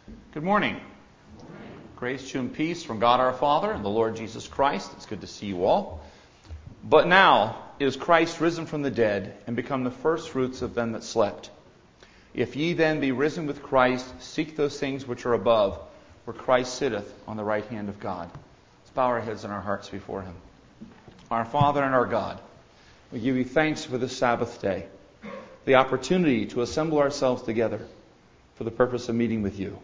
Good morning. Grace to you and peace from God our Father and the Lord Jesus Christ. It's good to see you all. But now is Christ risen from the dead and become the first fruits of them that slept. If ye then be risen with Christ, seek those things which are above, where Christ sitteth on the right hand of God. Let's bow our heads and our hearts before Him. Our Father and our God, we give you thanks for this Sabbath day, the opportunity to assemble ourselves together for the purpose of meeting with you.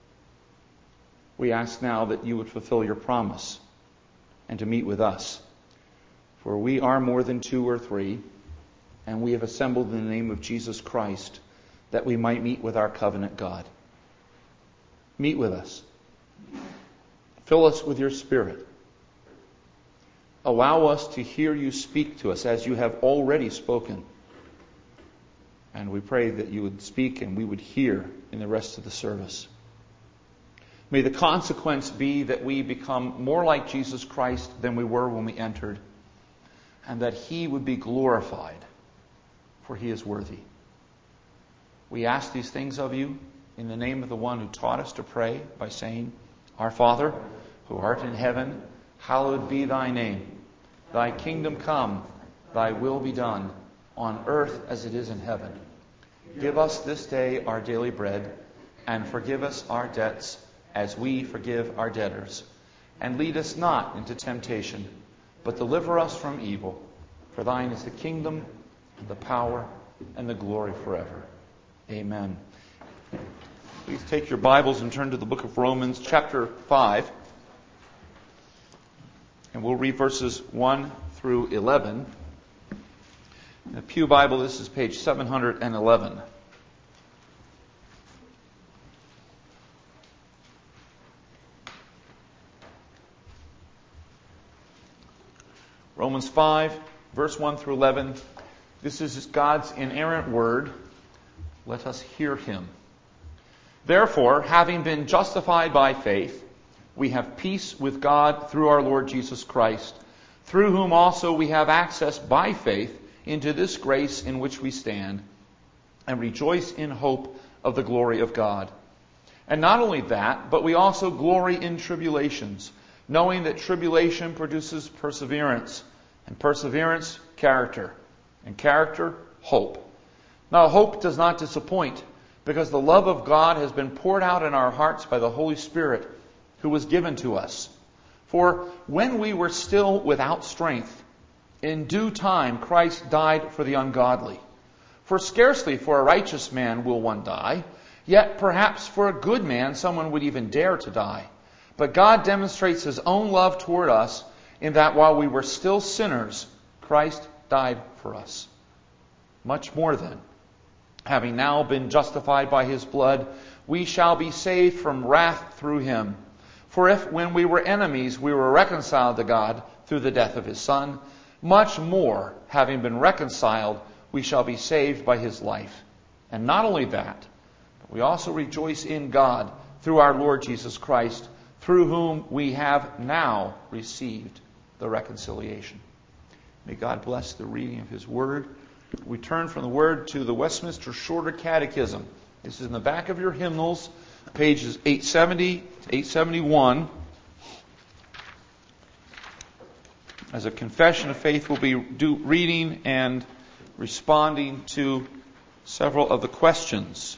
We ask now that you would fulfill your promise and to meet with us. For we are more than two or three, and we have assembled in the name of Jesus Christ that we might meet with our covenant God. Meet with us. Fill us with your Spirit. Allow us to hear you speak to us as you have already spoken. And we pray that you would speak and we would hear in the rest of the service. May the consequence be that we become more like Jesus Christ than we were when we entered, and that He would be glorified, for He is worthy. We ask these things of you in the name of the one who taught us to pray by saying, Our Father, who art in heaven, hallowed be thy name. Thy kingdom come, thy will be done, on earth as it is in heaven. Give us this day our daily bread, and forgive us our debts, as we forgive our debtors. And lead us not into temptation, but deliver us from evil. For thine is the kingdom, and the power, and the glory forever. Amen. Please take your Bibles and turn to the book of Romans, chapter 5. And we'll read verses 1 through 11. In the Pew Bible, this is page 711. Romans 5, verse 1 through 11. This is God's inerrant word. Let us hear Him. Therefore, having been justified by faith, we have peace with God through our Lord Jesus Christ, through whom also we have access by faith into this grace in which we stand, and rejoice in hope of the glory of God. And not only that, but we also glory in tribulations, knowing that tribulation produces perseverance, and perseverance, character, and character, hope. Now, hope does not disappoint, because the love of God has been poured out in our hearts by the Holy Spirit, who was given to us. For when we were still without strength, in due time Christ died for the ungodly. For scarcely for a righteous man will one die, yet perhaps for a good man someone would even dare to die. But God demonstrates His own love toward us in that while we were still sinners, Christ died for us. Much more then, having now been justified by His blood, we shall be saved from wrath through Him. For if when we were enemies we were reconciled to God through the death of His Son, much more, having been reconciled, we shall be saved by His life. And not only that, but we also rejoice in God through our Lord Jesus Christ, through whom we have now received the reconciliation. May God bless the reading of His Word. We turn from the Word to the Westminster Shorter Catechism. This is in the back of your hymnals, pages 870 to 871. As a confession of faith, we'll be reading and responding to several of the questions.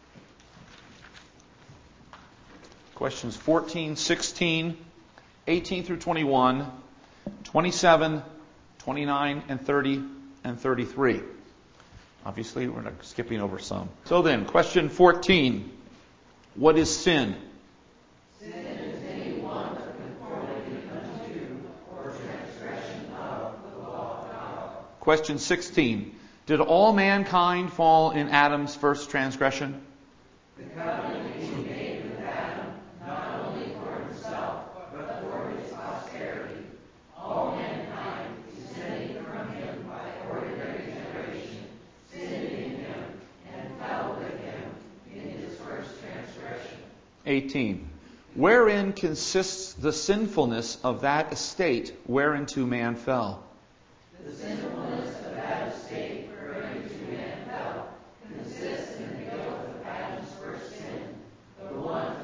Questions 14, 16, 18 through 21, 27, 29, and 30, and 33. Obviously, we're not skipping over some. So then, question 14. What is sin? Sin is any want of conformity unto or transgression of the law of God. Question 16. Did all mankind fall in Adam's first transgression? The covenant he made with Adam, not only for himself, but for his posterity. All mankind, descending from him by ordinary generation, sinned in him and fell with him in his first transgression. 18. Wherein consists the sinfulness of that estate whereinto man fell? The sinfulness of that estate whereinto man fell consists in the guilt of Adam's first sin, the one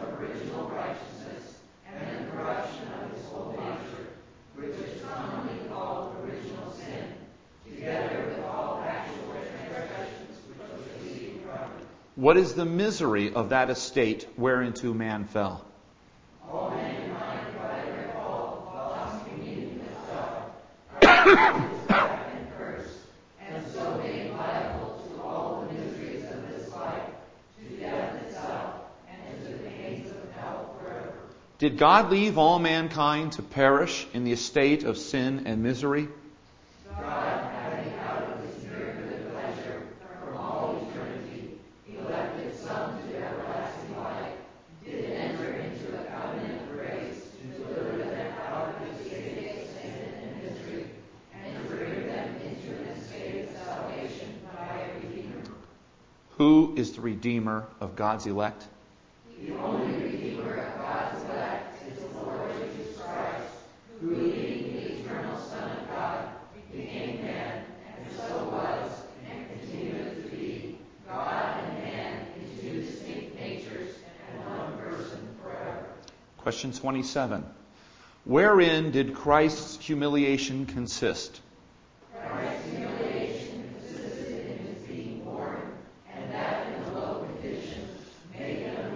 What is the misery of that estate whereinto man fell? All mankind by their fall lost communion with God, and cursed, and so made liable to all the miseries of this life, to death itself, and to the pains of hell forever. Did God leave all mankind to perish in the estate of sin and misery? God, having out of his pure good pleasure from all eternity, elected some to everlasting life, did enter into a covenant of grace to deliver them out of the estate of sin and misery, and to bring them into an estate of salvation by a Redeemer. Who is the Redeemer of God's elect? The only Redeemer of God's elect is the Lord Jesus Christ, who, being the eternal Son of God, became man, and so was, and continueth to be, God and man in two distinct natures and one person forever. Question 27. Wherein did Christ's humiliation consist? Christ's humiliation consisted in his being born, and that in a low condition, made him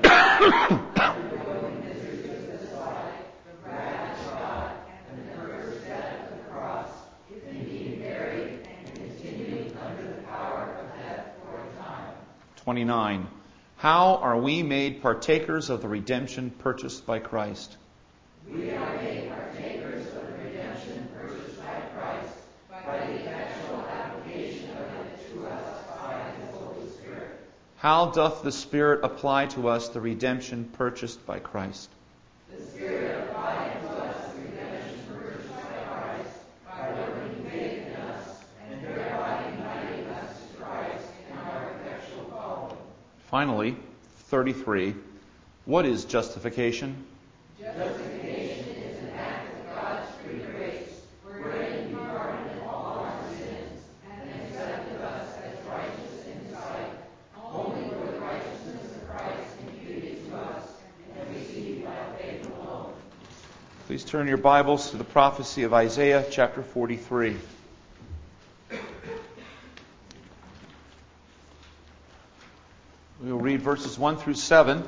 undergoing miseries of this life, the wrath of God, and the first death of the cross, and being buried, and continuing under the power of death for a time. 29. How are we made partakers of the redemption purchased by Christ? We are made partakers of the redemption purchased by Christ by the effectual application of it to us by his Holy Spirit. How doth the Spirit apply to us the redemption purchased by Christ? The Spirit applied to us the redemption purchased by Christ by working faith in us and thereby uniting us to Christ in our effectual calling. Finally, 33. What is justification? Justification is an act of God's free grace, wherein he pardoned all our sins and accepted us as righteous in his sight, only for the righteousness of Christ imputed to us and received by faith alone. Please turn your Bibles to the prophecy of Isaiah chapter 43. We will read verses 1 through 7.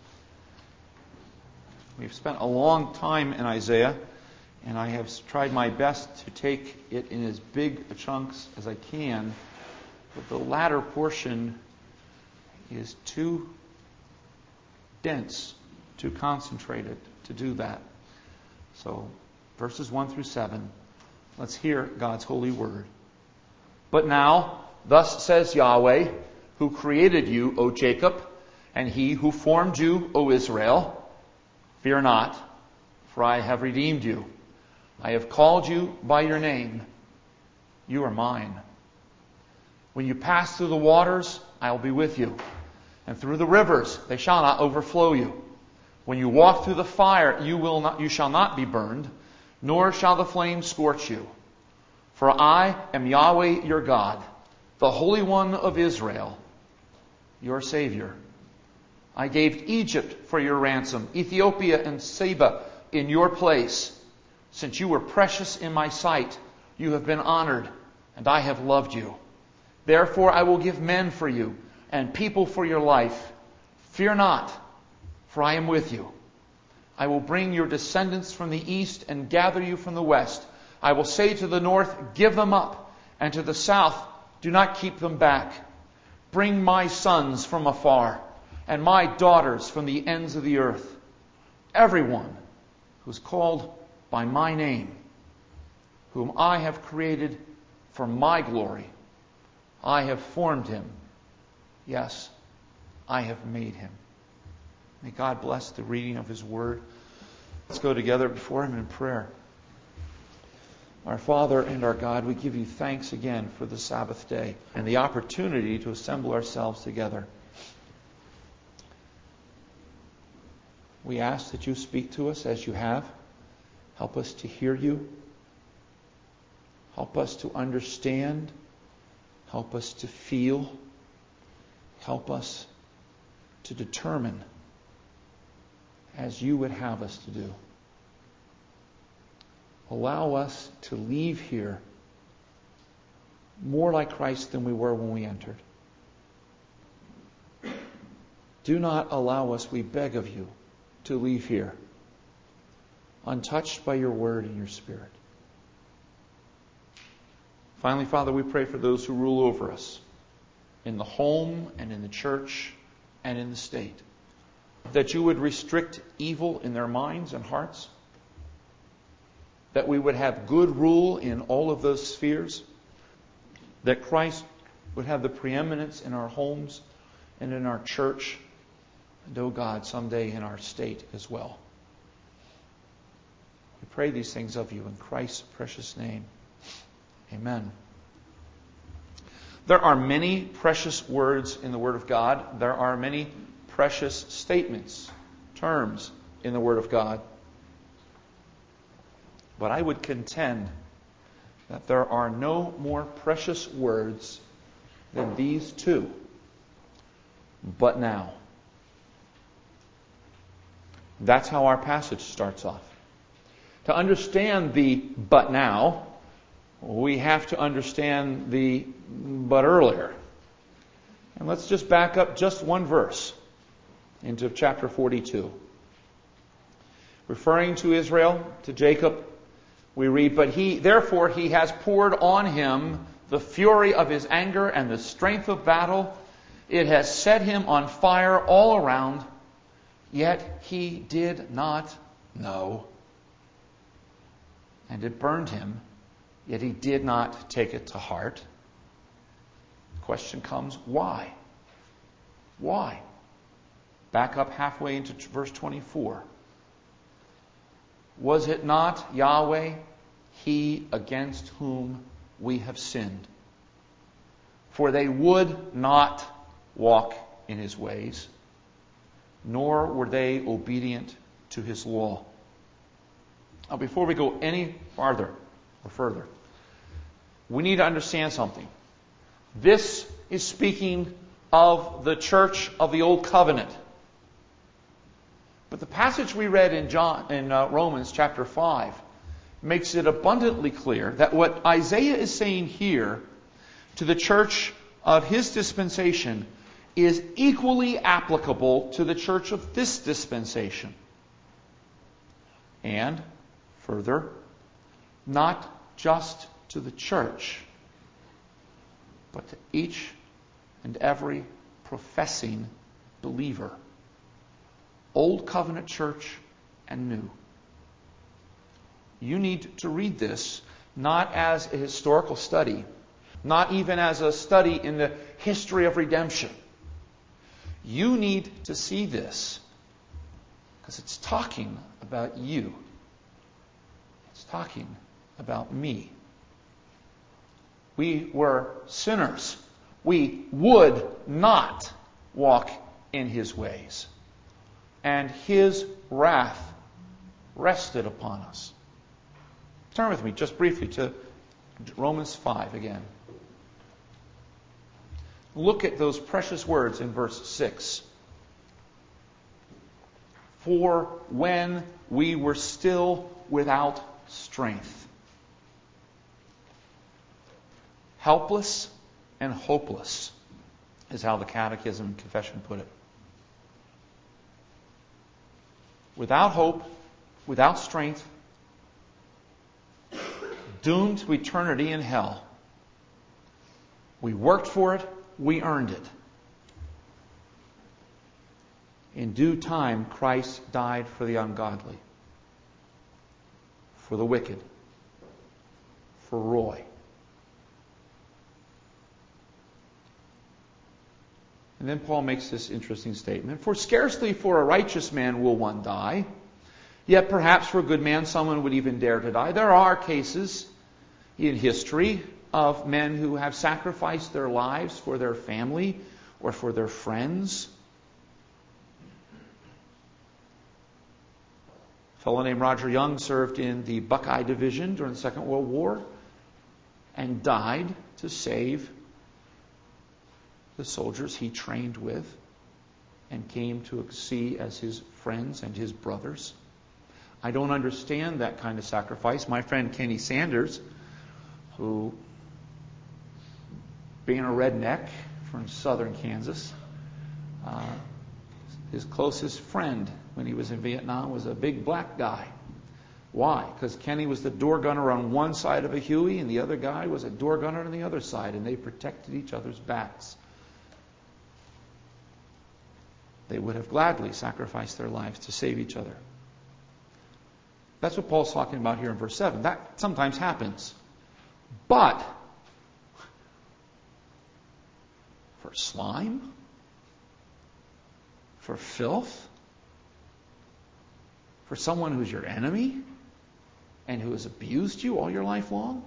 We've spent a long time in Isaiah, and I have tried my best to take it in as big chunks as I can, but the latter portion is too dense, too concentrated to do that. So, verses 1 through 7, let's hear God's holy word. But now, thus says Yahweh, who created you, O Jacob, and he who formed you, O Israel, fear not, for I have redeemed you. I have called you by your name. You are mine. When you pass through the waters, I will be with you. And through the rivers, they shall not overflow you. When you walk through the fire, you shall not be burned, nor shall the flame scorch you. For I am Yahweh your God, the Holy One of Israel, your Savior. I gave Egypt for your ransom, Ethiopia and Seba in your place. Since you were precious in my sight, you have been honored, and I have loved you. Therefore I will give men for you, and people for your life. Fear not, for I am with you. I will bring your descendants from the east and gather you from the west. I will say to the north, give them up, and to the south, do not keep them back. Bring my sons from afar, and my daughters from the ends of the earth. Everyone who is called by my name, whom I have created for my glory. I have formed him. Yes, I have made him. May God bless the reading of his word. Let's go together before him in prayer. Our Father and our God, we give you thanks again for the Sabbath day and the opportunity to assemble ourselves together. We ask that you speak to us as you have. Help us to hear you. Help us to understand. Help us to feel. Help us to determine as you would have us to do. Allow us to leave here more like Christ than we were when we entered. Do not allow us, we beg of you, to leave here untouched by your word and your Spirit. Finally, Father, we pray for those who rule over us in the home and in the church and in the state, that you would restrict evil in their minds and hearts, that we would have good rule in all of those spheres, that Christ would have the preeminence in our homes and in our church, and, oh God, someday in our state as well. We pray these things of you in Christ's precious name. Amen. There are many precious words in the Word of God. There are many precious statements, terms in the Word of God. But I would contend that there are no more precious words than these two. But now. That's how our passage starts off. To understand the but now, we have to understand the but earlier. And let's just back up just one verse into chapter 42. Referring to Israel, to Jacob, we read, "But therefore he has poured on him the fury of his anger and the strength of battle. It has set him on fire all around, yet he did not know. And it burned him, yet he did not take it to heart." The question comes, why? Why? Back up halfway into verse 24. "Was it not Yahweh, He against whom we have sinned? For they would not walk in His ways, nor were they obedient to His law." Now, before we go any farther or further, we need to understand something. This is speaking of the church of the Old Covenant. But the passage we read in Romans chapter 5 makes it abundantly clear that what Isaiah is saying here to the church of his dispensation is equally applicable to the church of this dispensation. And further, not just to the church, but to each and every professing believer. Old Covenant church and new. You need to read this not as a historical study, not even as a study in the history of redemption. You need to see this because it's talking about you. It's talking about me. We were sinners. We would not walk in His ways. And His wrath rested upon us. Turn with me just briefly to Romans 5 again. Look at those precious words in verse 6. "For when we were still without strength, helpless and hopeless," is how the Catechism and Confession put it. Without hope, without strength, doomed to eternity in hell. We worked for it, we earned it. In due time, Christ died for the ungodly, for the wicked, for Roy. And then Paul makes this interesting statement. "For scarcely for a righteous man will one die, yet perhaps for a good man someone would even dare to die." There are cases in history of men who have sacrificed their lives for their family or for their friends. A fellow named Roger Young served in the Buckeye Division during the Second World War and died to save the soldiers he trained with and came to see as his friends and his brothers. I don't understand that kind of sacrifice. My friend Kenny Sanders, who, being a redneck from southern Kansas, His closest friend when he was in Vietnam was a big black guy. Why? Because Kenny was the door gunner on one side of a Huey and the other guy was a door gunner on the other side, and they protected each other's backs. They would have gladly sacrificed their lives to save each other. That's what Paul's talking about here in verse 7. That sometimes happens. But for slime? For filth? For someone who's your enemy and who has abused you all your life long?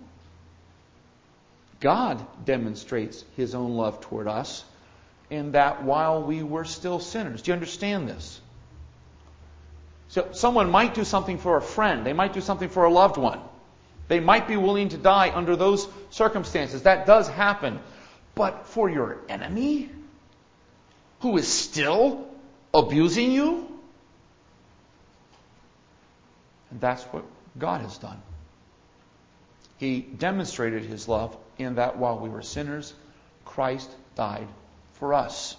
God demonstrates His own love toward us in that while we were still sinners. Do you understand this? So someone might do something for a friend. They might do something for a loved one. They might be willing to die under those circumstances. That does happen. But for your enemy, who is still abusing you, and that's what God has done. He demonstrated His love in that while we were sinners, Christ died for us.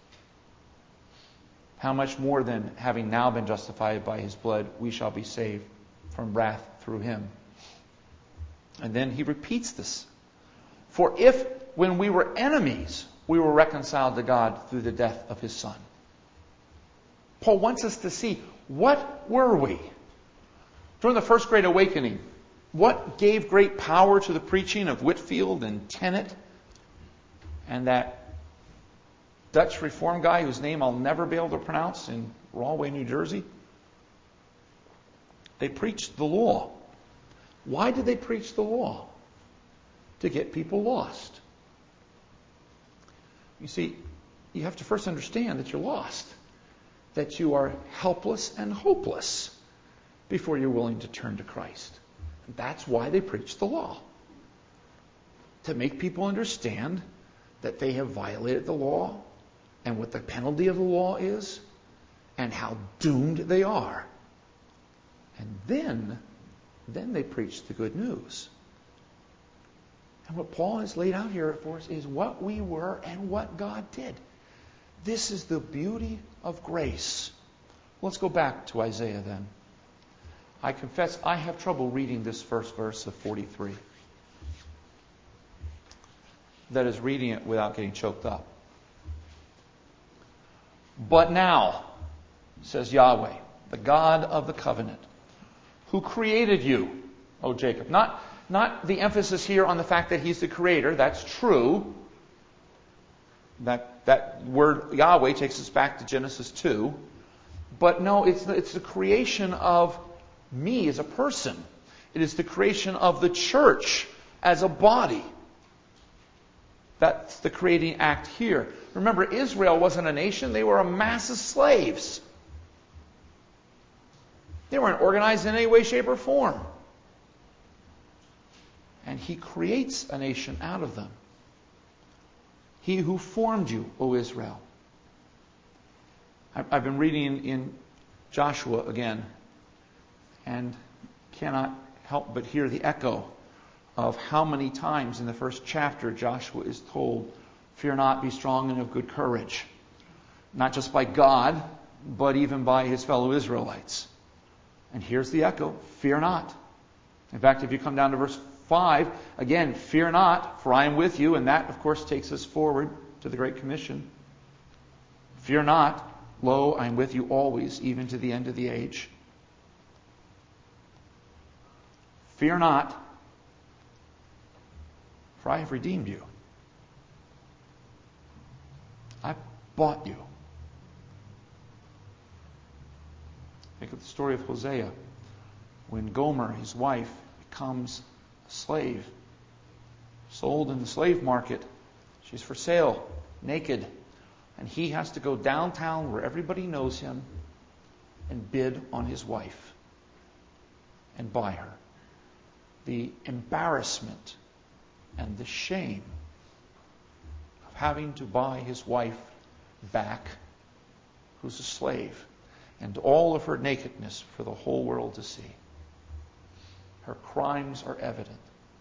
How much more then, having now been justified by His blood, we shall be saved from wrath through Him. And then he repeats this. For if, when we were enemies, we were reconciled to God through the death of His Son. Paul wants us to see, what were we? During the First Great Awakening, what gave great power to the preaching of Whitefield and Tennant and that Dutch Reform guy whose name I'll never be able to pronounce in Rahway, New Jersey? They preached the law. Why did they preach the law? To get people lost. You see, you have to first understand that you're lost, that you are helpless and hopeless before you're willing to turn to Christ. And that's why they preach the law. To make people understand that they have violated the law and what the penalty of the law is and how doomed they are. And then they preach the good news. And what Paul has laid out here for us is what we were and what God did. This is the beauty of grace. Let's go back to Isaiah then. I confess I have trouble reading this first verse of 43. That is, reading it without getting choked up. But now, says Yahweh, the God of the covenant, who created you, O Jacob. Not the emphasis here on the fact that He's the creator. That's true. That word Yahweh takes us back to Genesis 2. But no, it's the creation of me as a person. It is the creation of the church as a body. That's the creating act here. Remember, Israel wasn't a nation. They were a mass of slaves. They weren't organized in any way, shape, or form. And He creates a nation out of them. He who formed you, O Israel. I've been reading in Joshua again and cannot help but hear the echo of how many times in the first chapter Joshua is told, fear not, be strong and of good courage. Not just by God, but even by his fellow Israelites. And here's the echo, fear not. In fact, if you come down to verse 5, again, fear not, for I am with you. And that, of course, takes us forward to the Great Commission. Fear not, lo, I am with you always, even to the end of the age. Fear not, for I have redeemed you. I bought you. Think of the story of Hosea. When Gomer, his wife, becomes a slave, sold in the slave market, she's for sale, naked, and he has to go downtown where everybody knows him and bid on his wife and buy her. The embarrassment and the shame of having to buy his wife back, who's a slave, and all of her nakedness for the whole world to see. Her crimes are evident.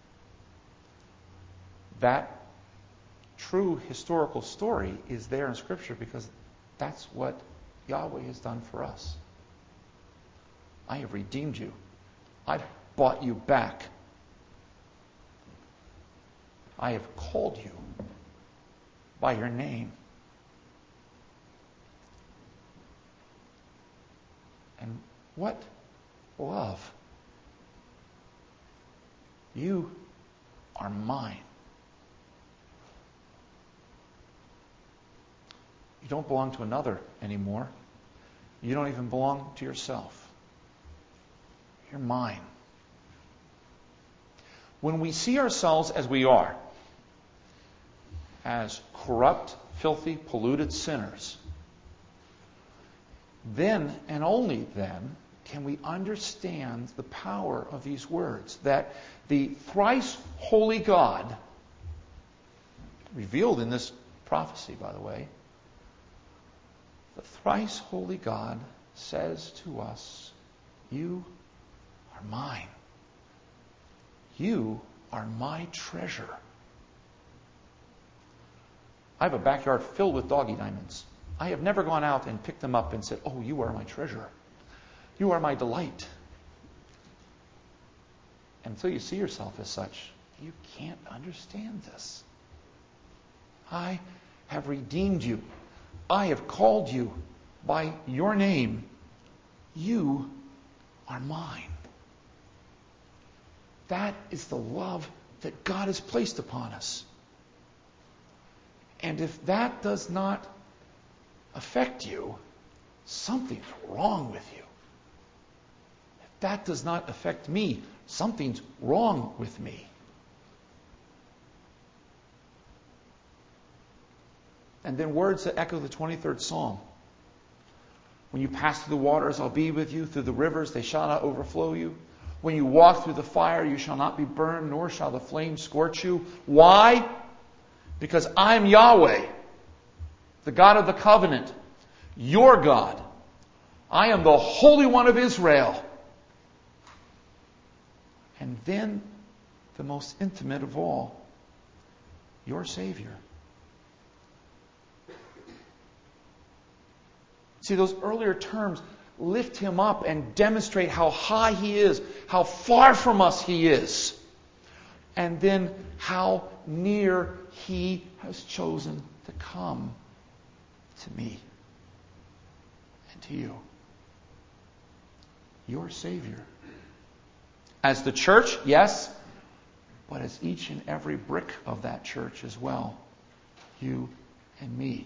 That true historical story is there in Scripture because that's what Yahweh has done for us. I have redeemed you. I've bought you back. I have called you by your name. And what love. You are mine. You don't belong to another anymore. You don't even belong to yourself. You're mine. When we see ourselves as we are, as corrupt, filthy, polluted sinners, then and only then can we understand the power of these words, that the thrice holy God, revealed in this prophecy, by the way, the thrice holy God says to us, you are mine. You are my treasure. I have a backyard filled with doggy diamonds. I have never gone out and picked them up and said, oh, you are my treasure. You are my delight. Until you see yourself as such, you can't understand this. I have redeemed you. I have called you by your name. You are mine. That is the love that God has placed upon us. And if that does not affect you, something's wrong with you. If that does not affect me, something's wrong with me. And then words that echo the 23rd Psalm. When you pass through the waters, I'll be with you. Through the rivers, they shall not overflow you. When you walk through the fire, you shall not be burned, nor shall the flame scorch you. Why? Because I'm Yahweh, the God of the covenant, your God. I am the Holy One of Israel. And then, the most intimate of all, your Savior. See, those earlier terms lift him up and demonstrate how high he is, how far from us he is, and then how near he has chosen to come to me and to you. Your Savior. As the church, yes, but as each and every brick of that church as well. You and me.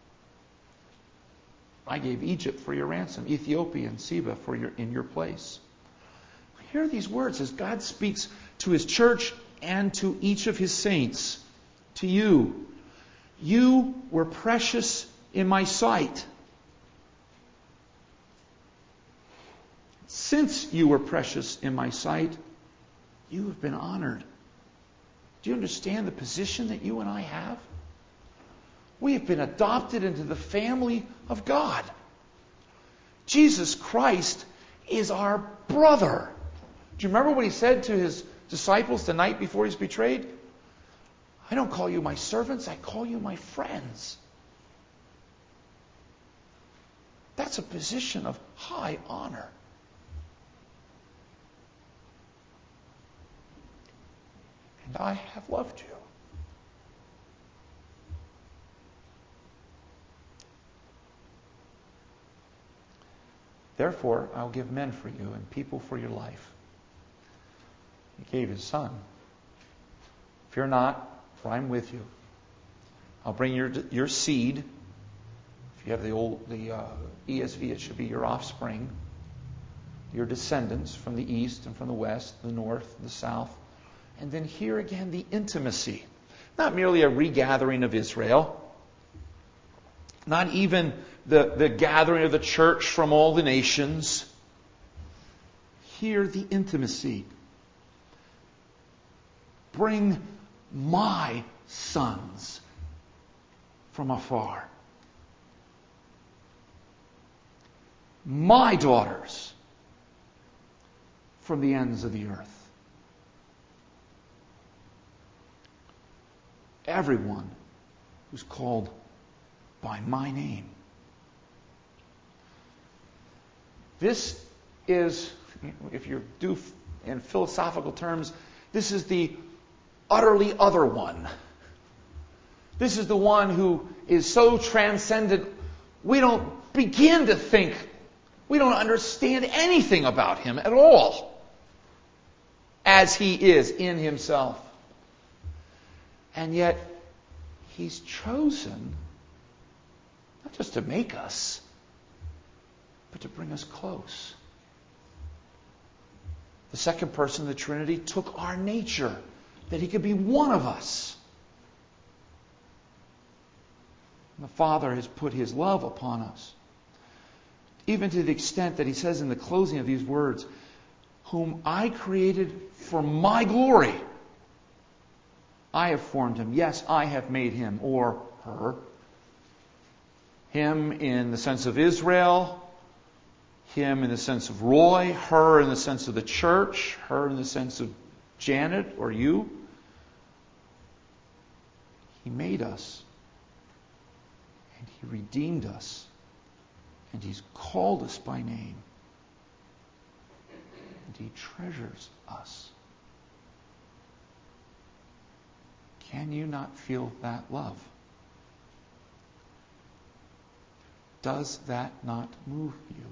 I gave Egypt for your ransom, Ethiopia and Seba in your place. Hear these words as God speaks to his church and to each of his saints. To you. You were precious in my sight. Since you were precious in my sight, you have been honored. Do you understand the position that you and I have? We have been adopted into the family of God. Jesus Christ is our brother. Do you remember what he said to his disciples the night before he's betrayed? I don't call you my servants, I call you my friends. That's a position of high honor. And I have loved you. Therefore, I'll give men for you and people for your life. He gave his Son. Fear not, for I'm with you. I'll bring your seed. If you have the ESV, it should be your offspring. Your descendants from the east and from the west, the north, the south. And then here again, the intimacy. Not merely a regathering of Israel. Not even the gathering of the church from all the nations. Here, the intimacy. Bring my sons from afar. My daughters from the ends of the earth. Everyone who's called by my name. This is, if you do in philosophical terms, this is the utterly other one. This is the one who is so transcendent, we don't begin to think, we don't understand anything about him at all, as he is in himself. And yet, he's chosen not just to make us, but to bring us close. The second person of the Trinity took our nature, that he could be one of us. And the Father has put his love upon us, even to the extent that he says in the closing of these words, whom I created for my glory. I have formed him. Yes, I have made him, or her. Him in the sense of Israel, him in the sense of Roy, her in the sense of the church, her in the sense of Janet or you. He made us, and he redeemed us, and he's called us by name, and he treasures us. Can you not feel that love? Does that not move you?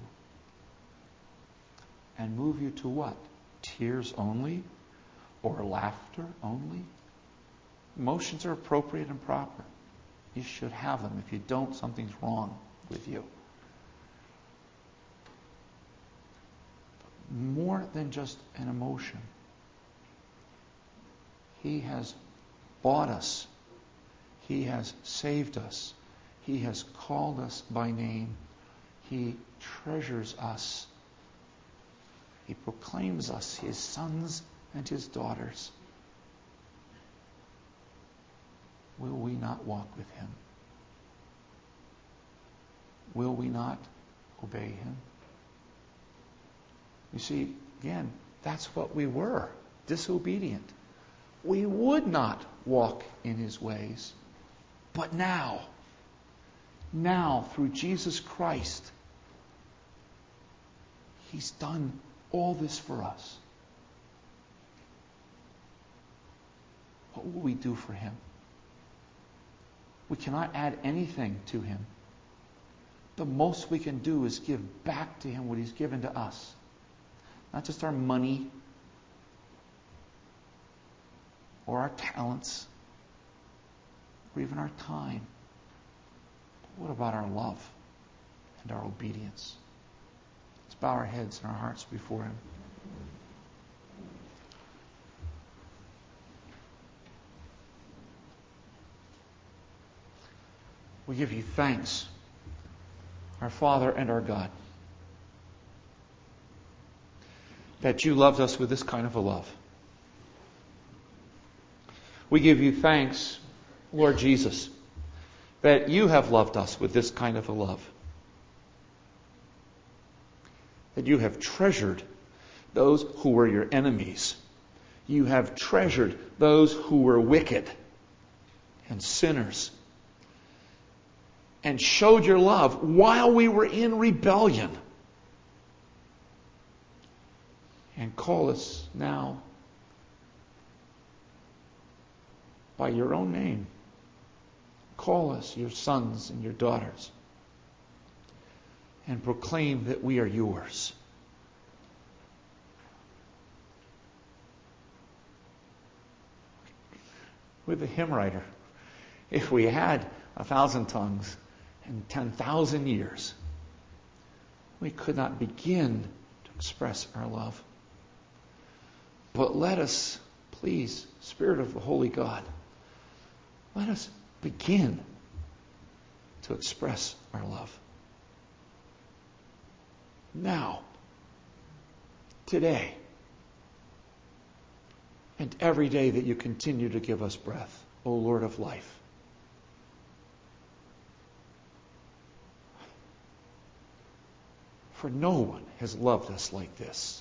And move you to what? Tears only? Or laughter only? Emotions are appropriate and proper. You should have them. If you don't, something's wrong with you. More than just an emotion. He has bought us. He has saved us. He has called us by name. He treasures us. He proclaims us his sons and his daughters. Will we not walk with him? Will we not obey him? You see, again, that's what we were, disobedient. We would not walk in his ways. But now, through Jesus Christ, he's done all this for us. What will we do for him? We cannot add anything to him. The most we can do is give back to him what he's given to us. Not just our money or our talents or even our time. But what about our love and our obedience? Let's bow our heads and our hearts before him. We give you thanks, our Father and our God, that you loved us with this kind of a love. We give you thanks, Lord Jesus, that you have loved us with this kind of a love. That you have treasured those who were your enemies. You have treasured those who were wicked and sinners. And showed your love while we were in rebellion. And call us now by your own name. Call us your sons and your daughters. And proclaim that we are yours. With the hymn writer, if we had 1,000 tongues and 10,000 years, we could not begin to express our love. But let us, please, Spirit of the Holy God, let us begin to express our love. Now, today, and every day that you continue to give us breath, O Lord of life. For no one has loved us like this.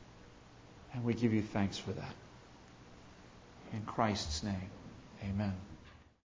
And we give you thanks for that. In Christ's name, amen.